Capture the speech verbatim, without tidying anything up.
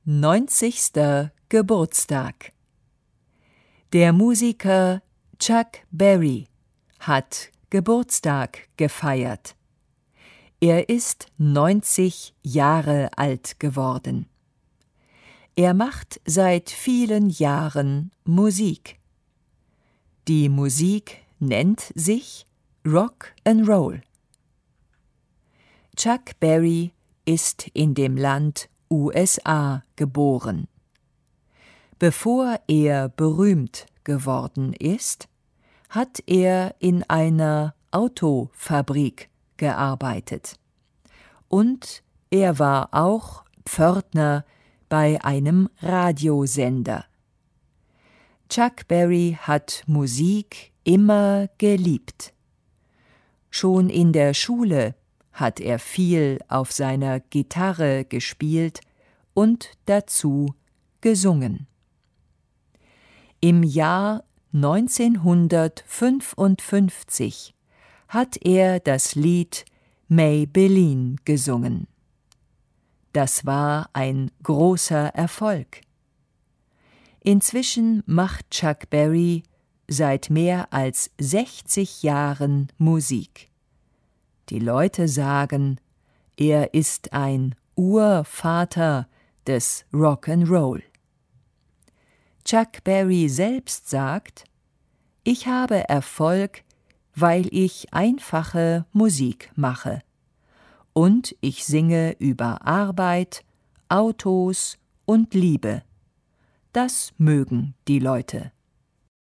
neunzigster Geburtstag. Der Musiker Chuck Berry hat Geburtstag gefeiert. Er ist neunzig Jahre alt geworden. Er macht seit vielen Jahren Musik. Die Musik nennt sich Rock and Roll. Chuck Berry ist in dem Land U S A geboren. Bevor er berühmt geworden ist, hat er in einer Autofabrik gearbeitet. Und er war auch Pförtner bei einem Radiosender. Chuck Berry hat Musik immer geliebt. Schon in der Schule hat er viel auf seiner Gitarre gespielt und dazu gesungen. Im Jahr neunzehnhundertfünfundfünfzig hat er das Lied Maybelline gesungen. Das war ein großer Erfolg. Inzwischen macht Chuck Berry seit mehr als sechzig Jahren Musik. Die Leute sagen, er ist ein Urvater des Rock'n'Roll. Chuck Berry selbst sagt: Ich habe Erfolg, weil ich einfache Musik mache. Und ich singe über Arbeit, Autos und Liebe. Das mögen die Leute.